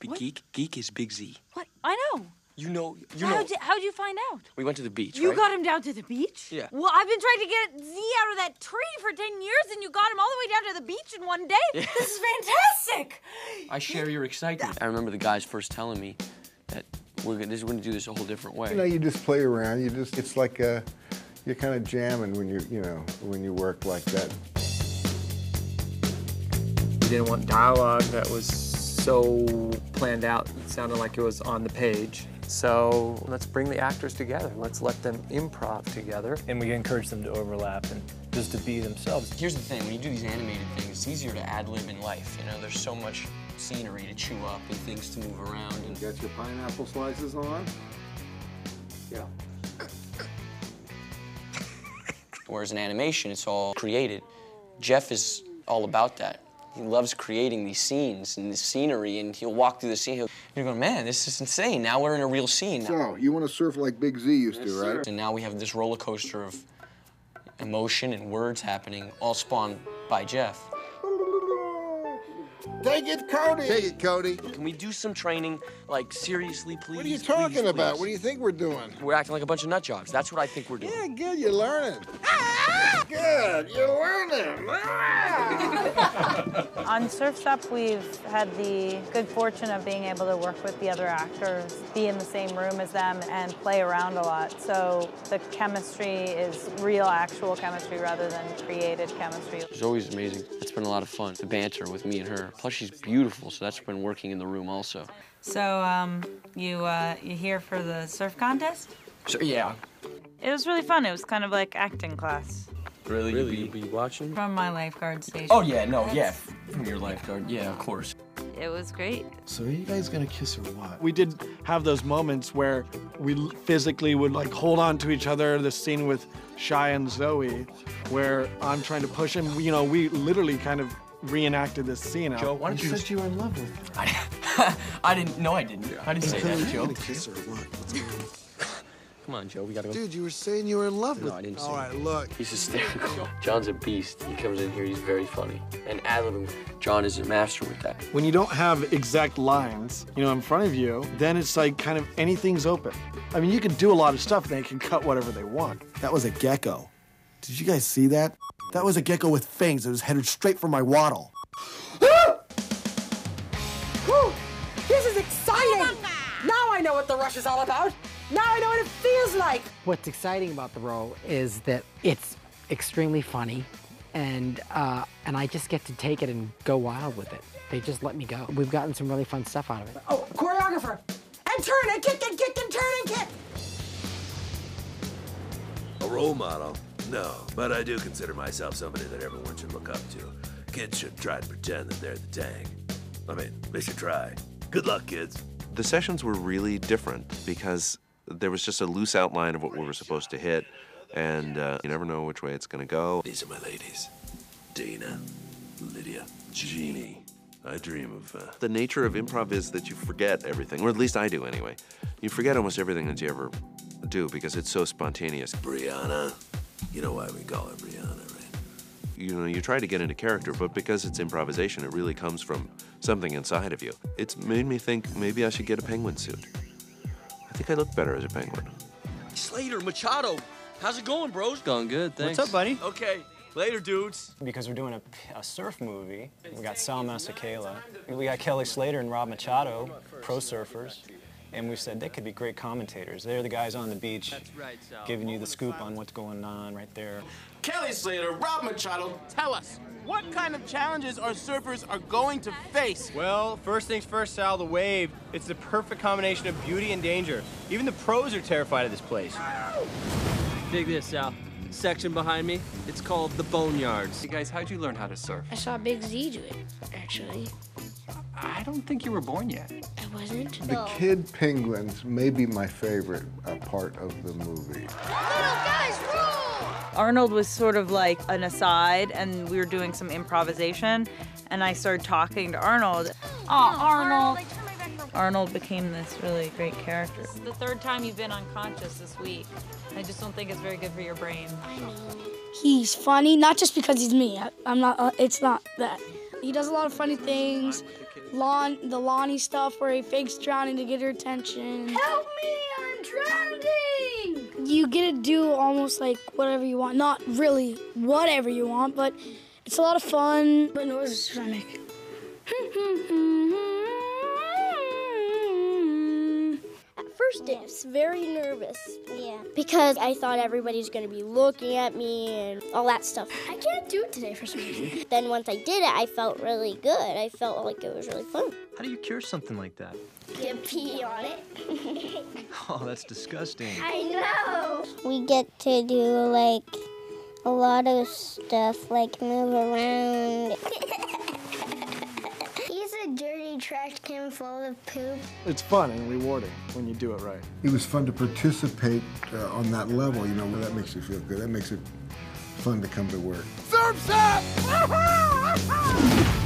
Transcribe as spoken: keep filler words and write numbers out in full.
What? Geek? Geek is Big Z. What? I know. You know, you how'd know. You, how'd you find out? We went to the beach, You right? got him down to the beach? Yeah. Well, I've been trying to get Z out of that tree for ten years, and you got him all the way down to the beach in one day? Yeah. This is fantastic! I share your excitement. I remember the guys first telling me that we're gonna, this, we're gonna do this a whole different way. You know, you just play around. You just, it's like a, you're kind of jamming when you, you know, when you work like that. We didn't want dialogue that was so planned out. It sounded like it was on the page. So let's bring the actors together. Let's let them improv together. And we encourage them to overlap and just to be themselves. Here's the thing, when you do these animated things, it's easier to ad-lib in life. You know, there's so much scenery to chew up and things to move around. And You got your pineapple slices on? Yeah. Whereas in animation, it's all created. Jeff is all about that. He loves creating these scenes and the scenery, and he'll walk through the scene. He'll, you're going, man, this is insane. Now we're in a real scene. So, you want to surf like Big Z used yes, to, right? Sir. And now we have this roller coaster of emotion and words happening, all spawned by Jeff. Take it, Cody! Take it, Cody. Can we do some training, like, seriously, please? What are you talking please, about? please? What do you think we're doing? We're acting like a bunch of nut jobs. That's what I think we're doing. Yeah, good, you're learning. Good, you're learning. On Surf's Up, we've had the good fortune of being able to work with the other actors, be in the same room as them, and play around a lot. So the chemistry is real, actual chemistry rather than created chemistry. It's always amazing. It's been a lot of fun, the banter with me and her. Plus, she's beautiful, so that's been working in the room also. So, um, you, uh, you here for the surf contest? So, yeah. It was really fun. It was kind of like acting class. Really? Really? You be, be watching? From my lifeguard station. Oh, yeah, no, yeah. From your lifeguard, yeah, of course. It was great. So are you guys gonna kiss or what? We did have those moments where we physically would like hold on to each other. The scene with Shai and Zoe, where I'm trying to push him. You know, we literally kind of reenacted this scene. Joe, why don't you... You said you were in love with me. I, I didn't, no, I didn't. I didn't say that, Joe. You gonna kiss or what? What's going on? Come on, Joe, we gotta go. Dude, you were saying you were in love no, with me. No, I didn't say All that. right, look. He's hysterical. John's a beast. He comes in here, he's very funny. And ad-libbing, John is a master with that. When you don't have exact lines, you know, in front of you, then it's like kind of anything's open. I mean, you can do a lot of stuff and they can cut whatever they want. That was a gecko. Did you guys see that? That was a gecko with fangs that was headed straight for my waddle. Whew! This is exciting! Now I know what the rush is all about. Now I know what it feels like. What's exciting about the role is that it's extremely funny, and uh, and I just get to take it and go wild with it. They just let me go. We've gotten some really fun stuff out of it. Oh, choreographer! And turn and kick and kick and turn and kick! A role model? No, but I do consider myself somebody that everyone should look up to. Kids should try to pretend that they're the Tang. I mean, they should try. Good luck, kids. The sessions were really different because there was just a loose outline of what we were supposed to hit, and uh, you never know which way it's going to go. These are my ladies. Dana, Lydia, Jeannie. I dream of... Uh... The nature of improv is that you forget everything, or at least I do anyway. You forget almost everything that you ever do because it's so spontaneous. Brianna. You know why we call her Brianna, right? You know, you try to get into character, but because it's improvisation, it really comes from something inside of you. It's made me think maybe I should get a penguin suit. I think I look better as a penguin. Slater, Machado, how's it going, bros? Going good, thanks. What's up, buddy? Okay, later, dudes. Because we're doing a, a surf movie, we got Sal Masekela, we got Kelly Slater and Rob Machado, pro surfers, and we said they could be great commentators. They're the guys on the beach right, giving you the scoop on what's going on right there. Kelly Slater, Rob Machado, tell us, what kind of challenges our surfers are going to face? Well, first things first, Sal, the wave. It's the perfect combination of beauty and danger. Even the pros are terrified of this place. Dig this, Sal. Section behind me, it's called the Boneyards. Hey guys, how'd you learn how to surf? I saw Big Z do it, actually. I don't think you were born yet. I wasn't? The No. kid penguins may be my favorite uh, part of the movie. Little guys, rule! Arnold was sort of like an aside, and we were doing some improvisation, and I started talking to Arnold. Oh, Arnold! Arnold became this really great character. This is the third time you've been unconscious this week. I just don't think it's very good for your brain. I know. He's funny, not just because he's me. I, I'm not, uh, it's not that. He does a lot of funny things. Lon, the Lonnie stuff where he fakes drowning to get her attention. Help me, I'm drowning! You get to do almost like whatever you want. Not really whatever you want, but it's a lot of fun. What noise should I make? At first, I was very nervous. Yeah. Because I thought everybody was going to be looking at me and all that stuff. I can't do it today for some reason. Then once I did it, I felt really good. I felt like it was really fun. How do you cure something like that? Get pee on it. Oh, that's disgusting. I know. We get to do like a lot of stuff, like move around. He's a dirty trash can full of poop. It's fun and rewarding when you do it right. It was fun to participate uh, on that level, you know, that makes you feel good. That makes it fun to come to work. Surf's up!